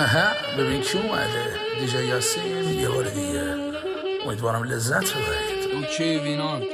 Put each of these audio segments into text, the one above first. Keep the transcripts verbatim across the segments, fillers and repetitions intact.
ببین کی اومده. دیجی یاسین یه بار دیگه. امیدوارم لذت ببرید. اوکی وینارد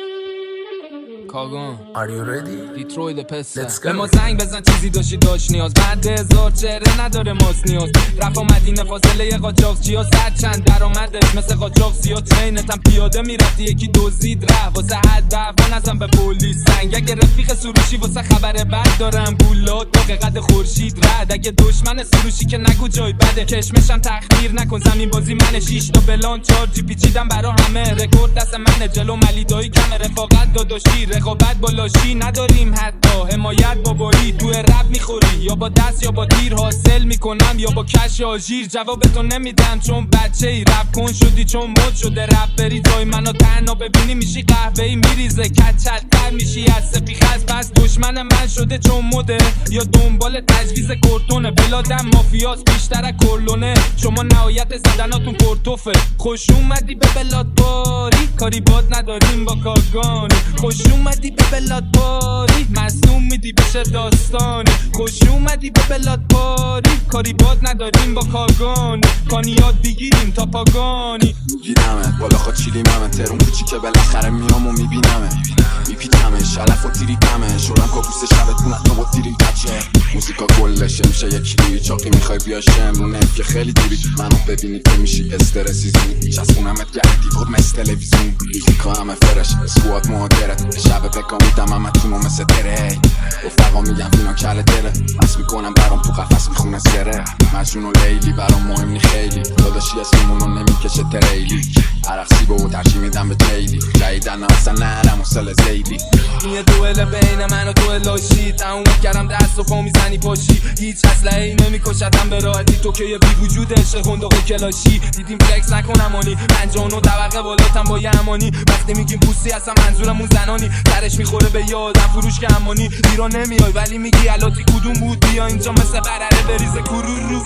کاگان Are you ready? دیترویت پسه Let's go. به ما زنگ بزن چیزی داشتی داشت نیاز بعد هزار چهره نداره ماست نیاز رفا مدینه فاصله یه قاچاق چیا صد چند درآمدش مثل قاچاق سیا ترینتم پیاده میرفتی یکی دزدید رفت واسه حد دعوا نزن به پلیس سنگ اگه رفیق سروشی واسه خبر بد دارم گولات با قد خورشید رد اگه دشمن سروشی که نگو جای بده کشمشم تخدیر نکن زمین بازی من شش تا بلان چهار جی پیچیدم برا همه رکورد دست من جلو ملی دایی کم رفاقت داداشی رقابت بالاشی نداریم حتی حمایت بابایی تو رپ میخوری یا با دست یا با تیر حاصل میکنم یا با کش آژیر جوابتو نمیدم چون بچه ای رپ کن شدی چون مد شده رپ بری جای منو تنها ببینی میشی قهوه‌ای میریزه کچلتر میشی از سپیخ از پس دشمن من شده چون مده یا دنبال تجویز کورتونه بلادم مافیاس بیشتر از کرلونه شما نهایت زدناتون پرتوفه خوش اومدی به بلاد باری کاری باد نداریم با کاگانی خوش اومدی به بلاد باری مظلوم میدی بشه داستانی خوش اومدی به بلاد باری کاری باد نداریم با کاگانی کانیات بگیریم تا پاگانی گیرمه بالا خود چیلیم همه ترون کوچی که بالاخره میام و میبینمه میپیچمه شلف و تیریتمه شورم کابوس شبت کنت تا با تیریم تچه موزیکا کلشه میشه یکی دیری چاقی میخوای بیا شمرونه که خیلی دیری منو ببینی که میشی استرسی زون چسبونمت گردی بود مثل تلویزیون موزیکا همه فرش اسکوات مهاجرت شب بکا میدم همه تونو مثل تره رفقا میگم اینا کل دره مس میکنم برام تو قفص میخونه سره مجنون و لیلی برام مهم نی خیلی داداشی اسمونو نمیکشه تریلی عرقسی با و ترشی میدم به جیلی جایدن اصلا نرم و سل زیدی یه دوئل بین من و تو لاشی تموم کردم دست و پا میزنی پاشی هیچ اسلحه ای نمیکشتم به راحتی تو که یه بی وجود عشق خندق کلاشی دیدیم فلکس نکن امانی پنجاه و نه طبقه بالاتم با یه امانی وقتی میگیم پوستی اصلا منظورمون زنانی درش میخوره به یادم فروش که امانی ایران نمیای ولی میگی الاتی کدوم بود بیا اینجا مثل برره بریزه کرورو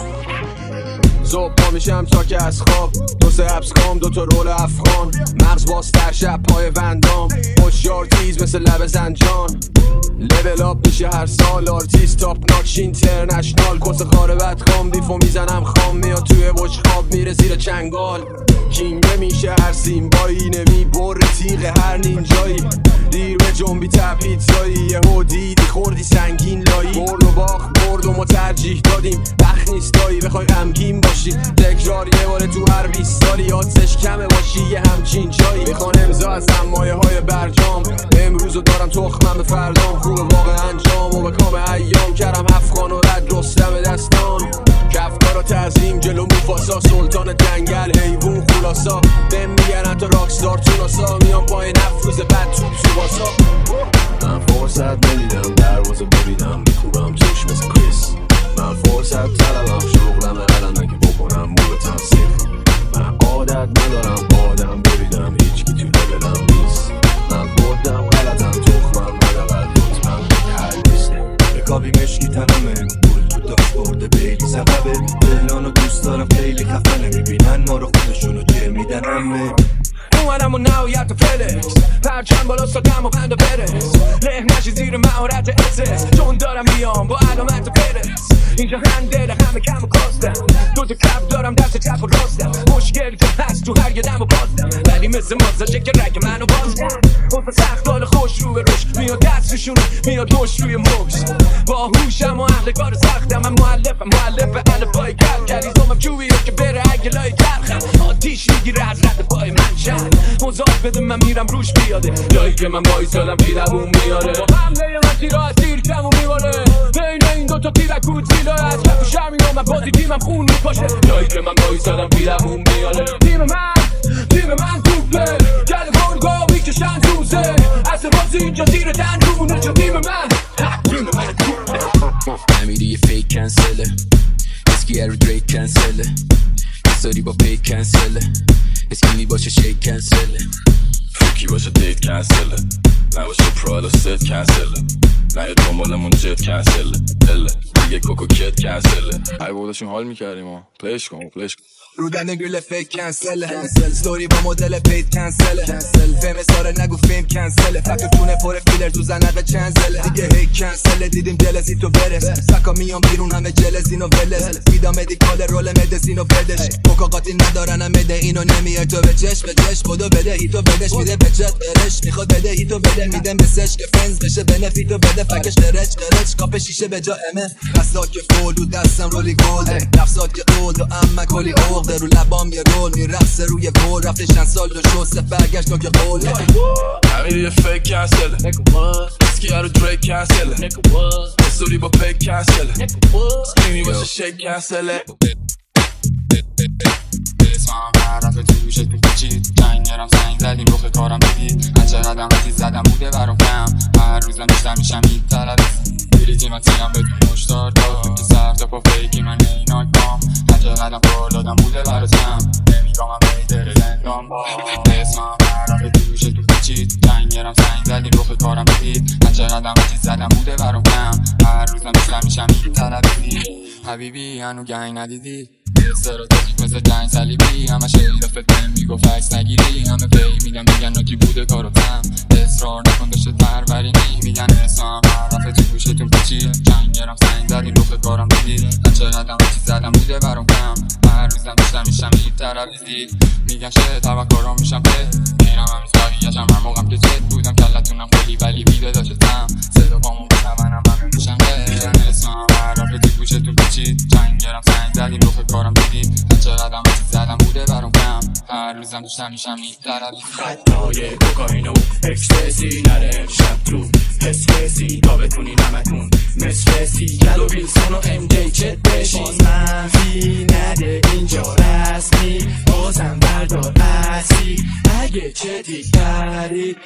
صبح پا میشم تا که از خواب دو سه ابسکام دو تا رول افغان مغز باز تر شب پای وندام هوشیار تیز مثل لب زنجان لول آپ میشه هر سال آرتیست تاپ ناکش اینترنشنال کس خاره بدخام دیفو میزنم خام میاد توی بشخاب میره زیر چنگال کینگه میشه هر سیمبایی نمی بر تیغ هر نینجایی دیر به جنبی تپید زایی یه هودیدی خوردی سنگین لایی برد و باخت برد و ما ترجیح دادیم بخ نیست دایی بخوای غمگین باشی تکرار یه باره تو هر بیست سالی آدزش کمه باشی یه همچین جایی میخوان امضا از مایه های برجام امروزو دارم تخمم به فردام خوب واقع انجام و به کام ایام کردم افغان و رد رستم دستان کفتار و تعظیم جلو موفاسا سلطان جنگل حیوون خلاصا بهم میگن حتی راکستار توناسا میام پای نفروز بد توب سوباسا من فرصت نمیدم دروازه ببینم میکوبم توش مثل کریس من فرصت طلبم شغلم قلم که بکنم مو به تنصیف من عادت ندارم آدم ببینم هیچ کی تو لبلم نیست من بردم غلطم تخمم ندقل لطفم حل نیست رکابی مشکی تنمه گل تو داشت برده بیلی سببه دلانو دوست دارم خیلی خفنه میبینن ما رو خودشونو جه میدن همه اومدم و نهایت فلکس پرچم بالا ساکم و پند و برس له نشی زیر مهارت اسس چون دارم میام با علامت پرس اینجا هندل همه کم و کاستم دو تا کف دارم دست چپ و راستم مشکل که هست تو هر یه دم و باستم ولی مثل مازاشه که رگ منو باستم حفظ سخت حال خوش رو به روش میاد دستشون میاد دوش روی موش با هوشم و اهل کار سختم من مؤلفم مؤلف الفای کل کلیزامم کیویه که بره اگه لای تلخم آتیش میگیره از رد پای من شد مزاق بده من میرم روش بیاده جایی که من بایستادم پیرمون میاره با حمله من تیرا از تیر کم و میواره بین این دوتا تیرکوت زیلای از کف شرمی و من بازی تیمم خون میپاشه جایی که من بایستادم پیرمون میاره تیم من تیم من دوبله گل گرگا میکشن دوزه اصل بازی اینجا زیر دندونه چه تیم من تیم من نمیری یه فیک کنسله اسکی ارو دریک کنسله استوری با پیک کنسله اسکینی باشه شیک کنسله فکی باشه دیت کنسله نباشه پرال و ست کنسله نه یه دنبالمون جت کنسله اله دیگه کوکو کت کنسله. ای بوداشیم حال میکردیم ها. پلیش کن پلیش کن. رودن گریل فیک کنسل کنسل ستوری با مدل پید کنسل کنسل فیلم ساره نگو فیلم کنسل فکر تونه پر فیلر تو زنقه چنزل دیگه هی کنسل دیدیم جلسی تو برس سکا میام بیرون همه جلسینو ولس میدا مدیکال رول مدسینو بدش کوکاقاتی ندارن هم بده اینو نمیای تو به چش به چش بدو بده هیتو بدش میده به چت برش میخواد بده هیتو بده میده مسش که فرنز بشه بنفیتو بده فکش قرچ قرچ کاپ شیشه به جا امه قصات که فول رو دستم رولی گلد نفسات که اولد و اما کلی اوغ رو لبام یه رول میرقصه روی گل رفته چند سال دو شو سه برگشت تو که قوله همین یه فیک کنسله اسکی رو دریک کنسله استوری با پیک کنسله سکینی باشه شیک کنسله اسمم هر رفت تو شکل پیچید جنگرم زنگ زدیم روخ کارم بدید هر چقدرم وقتی زدم بوده برام کم هر روزم بیشتر میشم این طلب بریزی من تیم بدون مشتار دارم که سر تا پا فیکی من ایناک بام هر چقدرم کار دادم بوده براتم نمیگامم بیدر زندان با اسمم هر رفت تو شکل پیچید جنگرم زنگ زدیم روخ کارم بدید هر چقدرم وقتی زدم بوده برام کم هر روزم بیشتر میشم این طلب حبیبی هنو گنگ ندیدی استراتژیک مثل جنگ صلیبی همه شیرفت بهم میگفت عکس نگیری همه پی میدن میگن ناکی بوده کارو تم اصرار نکن داشته پرورینی میگن اسمم هر رفت تو گوشتون پیچید جنگرم سنگ زدیم روخ کارم بدید هر چقدرم چی زدم بوده برام کم هر روزم بیشتر میشم این طرفیزی میگن شه توکرام میشم به میرم هم میزاقیشم هر موقعم که چت بودم کلتونم خیلی ولی بیده داشتم صدا پامون بشم منم همه میشم به میگن اسمم هر رفت تو گوشتون پیچید جنگرم سنگ زدیم روخ کارم بدید هر چقدرم چی زدم بوده برام کم هر روزم بیشتر میشم این طرفیزی خطای کوکائین و اکستسی نره امشب تو حس کسی تا بتونی نمتون مسفسی گل و ویلسون و ام جی چت بشین باز منفی نده اینجا رسمی بازم بردار اصلی اگه چتی کردی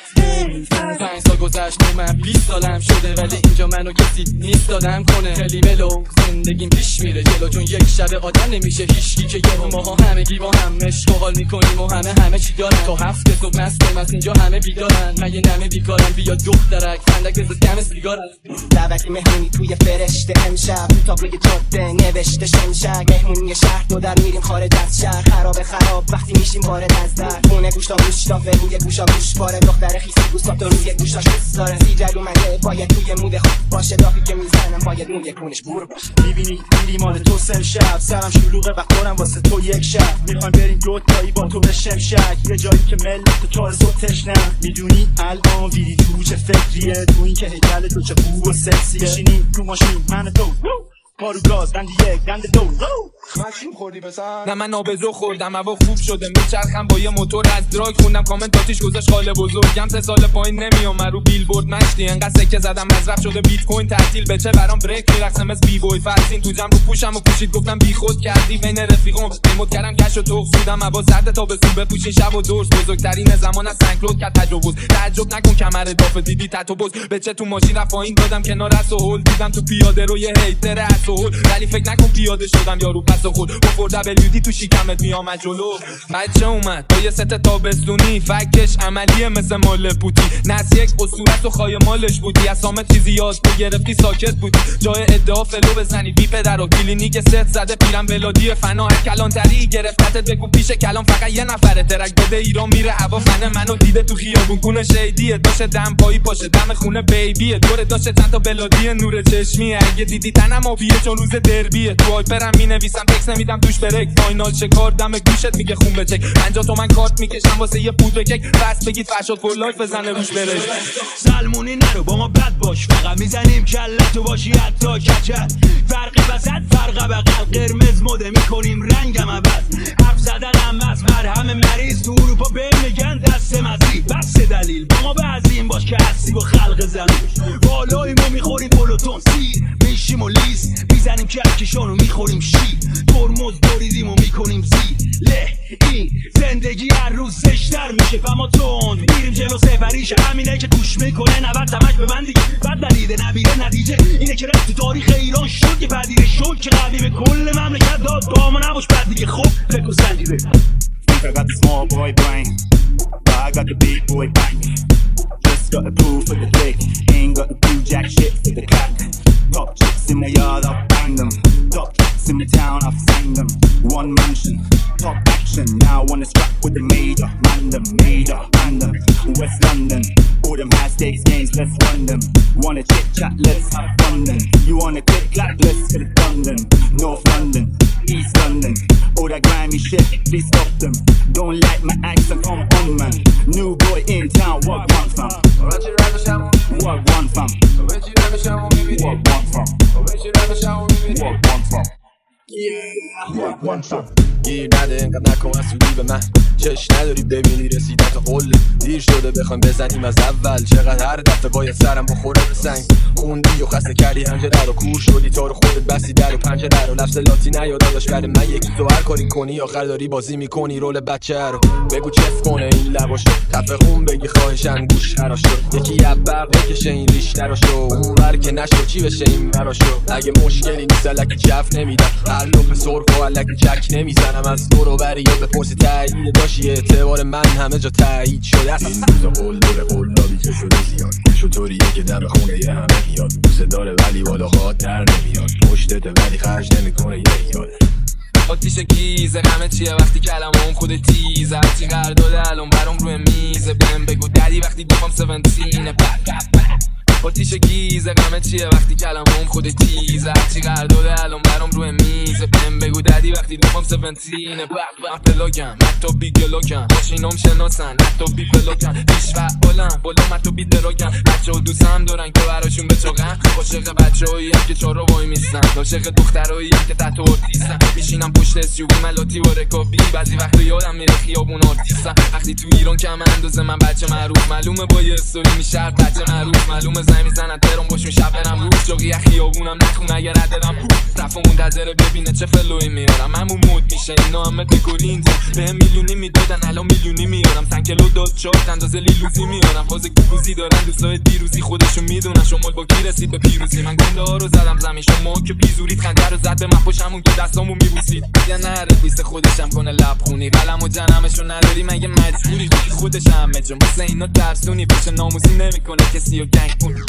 پنج سال گذشت و من بیست سالم شده ولی اینجا منو کسی نیست دادم کنه خیلی ملو زندگیم پیش میره جلو چون یک شب آدم نمیشه هیچکی که یه ماها همگی با هم عشق و حال میکنیم و همه همه چی دارن تا هفته صبح مستم از اینجا همه بیدارن من یه نمه بیکارم بیا دخترک فندک بزد کم سیگارم دعوتی مهمونی توی فرشته امشب تو تابلوی جاده نوشته شمشک مهمونی شهر دو در میریم خارج از شهر خراب خراب وقتی میشیم وارد از در خونه گوشتا گوشتافه روی گوشا گوش پاره دختر خیسی گوشتا روی گوشاش دوست داره سیجل اومده باید توی مود خوب باشه دافی که میزنم باید موی کونش بور باشه میبینی میری مال تو سم شب سرم شلوغه و خورم واسه تو یک شب میخوایم بریم دو تایی با تو به شمشک یه جایی که ملت تو چهار صبح تشنم میدونی الان ویدی تو چه فکریه تو این که هیکل تو چه خوب و سکسیه بشینیم تو ماشین من تو پارو گاز دند یک دند دو مشروب خوردی پسر نه من آبزو خوردم هوا خوب شده میچرخم با یه موتور از دراگ خوندم کامنتاتیش گذاشت خاله بزرگم سه سال پایین نمیام من رو بیلبورد مشتی انقدر سکه زدم مصرف شده بیت کوین تعطیل بچه برام بریک میرقصم از بی بوی فرسین تو جمع رو پوشم و پوشید گفتم بی خود کردی بین رفیقم ریموت کردم کش و توخ سودم هوا سرد تا بسون بپوشین شب و دورس بزرگترین زمان از سنکلود کرد تجاوز تعجب نکن کمر داف دیدی تتو بز بچه تو ماشین رفت پایین دادم کنار از هول دیدم تو پیاده رو یه هیتر اسهول ولی فکر نکن پیاده شدم یارو پس خود بفور دبلیو دی تو شکمت میام جلو بچه اومد با یه ست تابستونی فکش عملیه مثل مال پوتی نس یک اسطورت و خای مالش بودی اسام چیزی یاد تو گرفتی ساکت بودی جای ادعا فلو بزنی بی پدر و کلینیک ست زده پیرم بلادی فنا هر کلانتری گرفتت بگو پیش کلام فقط یه نفره ترک بده ایران میره هوا فنه منو دیده تو خیابون کنه شیدیه داشه دم پایی پاشه دم خونه بیبیه دور داشه چند تا بلادی نور چشمی اگه دیدی تنم آبیه چون روز دربیه تو آیپرم مینویسم تکس نمیدم توش برک فاینال چکار دم گوشت میگه خون بچک پنجاه تومن کارت میکشم واسه یه پودر کیک بس بگید فرشاد فور لایف بزنه روش برک سلمونی نرو با ما بد باش فقط میزنیم کلتو باشی حتی کچت فرقی وسط فرق بغل قرمز مده میکنیم رنگم عوض حرف زدنم از مرهم مریض تو اروپا به میگن دست مزی بس دلیل با ما بعضیم باش که هستی با خلق زمین بالای ما میخوریم پلوتون سیر میشیم و لیس میزنیم کلکشانو میخوریم شیر ترمز بریدیم و میکنیم زیر له این زندگی هر روز زشتر میشه فما تند میریم جلو سفریشه همینه که گوش میکنه نبرد تمک به من دیگه بد دلیده نبیره نتیجه اینه که رفت تو تاریخ ایران شد که پدیره شد که قوی به کل مملکت داد با ما نباش بد دیگه خب فکر و سنجیده I got the small boy brain but I got the big boy bang just got the proof for the dick ain't got the blue jack shit for the cock Top chicks in the yard, I've banged them. Top chicks in the town, I've sang them. One mansion, top action. Now I wanna scrap with the major. Man them, major, man them. West London, all them high stakes games, let's run them. Wanna chit chat, let's have fun then. You wanna click clap, let's get it done then. North London, East London, all that grimy shit, please stop them. Don't like my accent, come on man. New boy in town, what one fam? What one fam? What one fam? What one fam? Yeah, what one fam? گیر نده اینقدر نکن اصولی به من چش نداری ببینی رسیدن تا قله دیر شده بخوایم بزنیم از اول چقدر هر دفعه باید سرم بخوره به سنگ خوندی و خسته کردی همجره رو کور شدی تا رو خودت بستی در و پنجره رو لفظ لاتی نیاد داداش برای من یکی تو هر کاری کنی آخر داری بازی میکنی رول بچه رو بگو چف کنه این لباشو تفقون بگی خواهشن گوش خراشو یکی یبق بکشه این ریش دراشو اون ور که نشو چی بشه این مراشو اگه مشکلی نیست الکی چف نمیدم هر لپ سرخ و الکی چک نمیزنم از دور و بری یا بپرسی تایید داشتی اعتبار من همه جا تایید شده است این روزا قول داره قول دادی که شده زیاد چطوریه که دم خونه یه همه میاد دوست داره ولی بالا خواد در نمیاد پشتته ولی خرج نمیکنه یه یاد آتیش گیزه همه چیه وقتی کلمم خود تیزه هرچی قرارداده الان برام روی میزه بهم بگو ددی وقتی گفتم سونتینه آتیش گیزه همه چیه وقتی کلمم خود تیزه هرچی قرارداده الان برام روی میزه بهم بگو ددی وقتی گفتم سونتینه بپ پلاکم حتی بی گلاکم ماشینام شناسن حتی بی پلاکم پیش فعالم بالا حتی بی دراکم بچه‌ها دوستم دارن که براشون بچاقم عاشق بچه‌هایی که چارا وای میستن عاشق دخترایی که تحت آرتیستن میشینم پشت اسیوبی ملاتی و رکابی بعضی وقتا یادم میره خیابون آرتیستن وقتی تو ایران کم اندازه من بچه معروف معلومه با یه استوری میشه بچه معروف معلومه زنگ میزنن ترام باشون شب برم روز جاقی خیابونم نخون اگر رددم رفت منتظره ببینه چه فلوی میارم همون مود میشه اینا همه دکورین به میلیونی میدادن الان میلیونی میارم سنکلو داد چارت اندازه لیلوزی میارم فاز گوزی دارن دوستای دیروزی خودشون میدونن شما با کی رسید به پیروزی من گنده ها رو زدم زمین شما که پیزورید خنده رو زد به من پشمون که دستامو میبوسید یا نره بیست خودشم کنه لب خونی قلم و جنمشو نداری مگه مجبوری خودش همه جا مثل اینا ترسونی پیش ناموسی نمیکنه کسی و گنگ کنی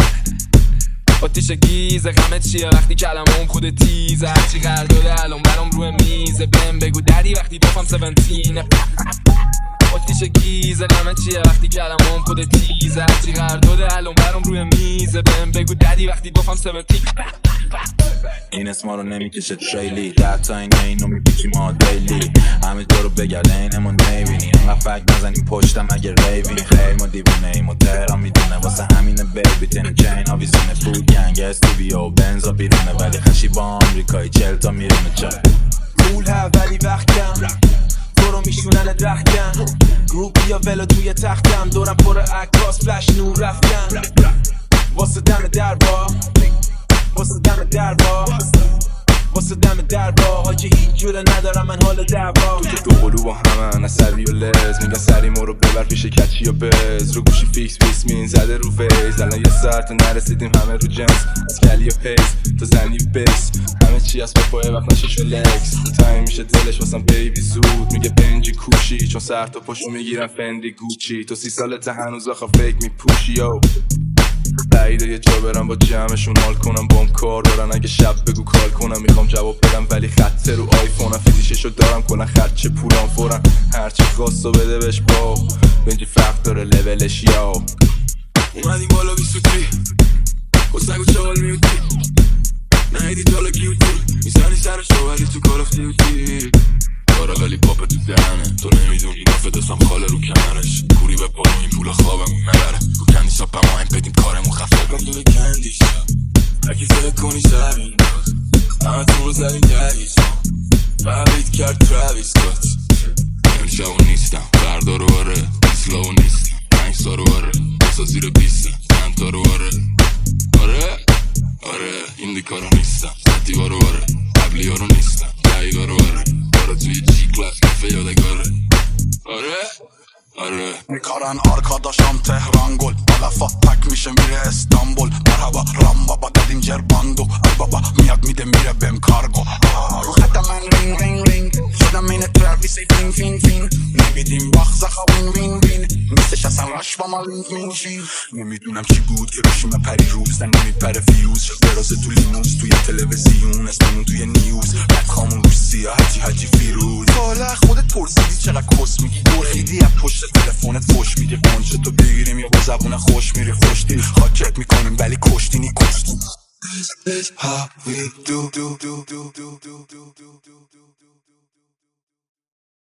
آتیش گیزه غمه چیه وقتی کلمم خود تیزه هرچی قرارداده الان برام روی میزه بهم بگو ددی وقتی گفتم سونتینه آتیش گیزه غمه چیه وقتی کلمم خود تیزه هرچی قرارداده الان برام روی میزه بهم بگو ددی وقتی گفتم سونتینه این اسما رو نمیکشه تریلی ده تا این اینو میپیچی ما دیلی همه جا رو بگرده اینمون نمیبینی انقدر فکر نزنیم پشتم اگه ریبین خیلی ما دیوونه ایم و تهران میدونه واسه همینه بیبی تین چین آویزونه فود گنگ استوبیو و بنزا بیرونه ولی خشی با آمریکایی چل تا میرونه چه پول ها ولی وقت کم تو رو میشونن درختم گروپی یا ولو توی تختم دورم پر عکاس فلش نور رفتم واسه دم در با واسه دم در با واسه دم در با حاجی هیچ جوره ندارم من حال دعوا تو قلو با همه نصری و لز میگن سری ما رو ببر پیش کچی و بز رو گوشی فیکس فیکس مین زده رو فیز الان یه ساعت نرسیدیم همه رو جنس از کلی و پیس تو زنی و بیس همه چی از پاپای وقت نشه شلکس تایم میشه دلش واسم بیبی زود میگه بنجی کوشی چون سر تا پاشو میگیرم فندی گوچی تو سی سالت هنوز آخه فیک میپوشی یو بعیده یه جا برم با جمعشون حال کنم بام کار دارن اگه شب بگو کار کنم میخوام جواب بدم ولی خط رو آیفونم فیزیششو دارم کنن خرچه پولام فورن هرچی خواستو بده بهش با بنجی فرق داره لولش یا اومدیم بالا بیست و تری کسنگو چال میوتی نهیدی تالا کیوتی میزنی سرشو ولی تو کار افتی اوتی کارا ولی پاپ تو دهنه تو نمیدونی دفعه دستم خاله رو کمرش کوری به پالو این پول خوابم نبره رو کندی سا پا ماهم بدیم کارمون خفه کن دونه کندیش اگه فکر کنی زمین همه تون رو زدیم دریش فهمید کرد تراویس کات امشبو نیستم فردا رو آره بیسلاو نیستم پنج سا رو آره بسا زیر بیستم چند تا رو آره آره آره این دیکارو نیستم زدیگا رو آره قبلی ها رو نیستم دقیقا رو آره آره توی جی کلاس کفه یادگاره آره آره میکارن آرکاداشم تهران گل بالفا تک میشه میره استانبول مرحبا رام بابا دادیم جرباندو ای بابا میاد میده میره بهم کارگو رو خطا من رینگ رینگ رینگ شدم این تراویس فین فین فین نمیدیم باخ زخا وین وین وین میستش اصلا رش با ما لینک مینشین نمیدونم چی بود که بشیم پری روز زن نمیپره فیوز شده خلاصه تو لیموس، توی تلویزیون اسممون توی نیوز، بدخامون روش سیاه حجی حجی فیروز. حالا خودت پرسیدی چقدر کس میگی، برخیدی از پشت تلفنت فوش میدی، قنچه تو بگیریم یا با زبون خوش میری خوشتی، خاکت میکنیم ولی کشتی نی کشتی. This is how we do do do do do do do do do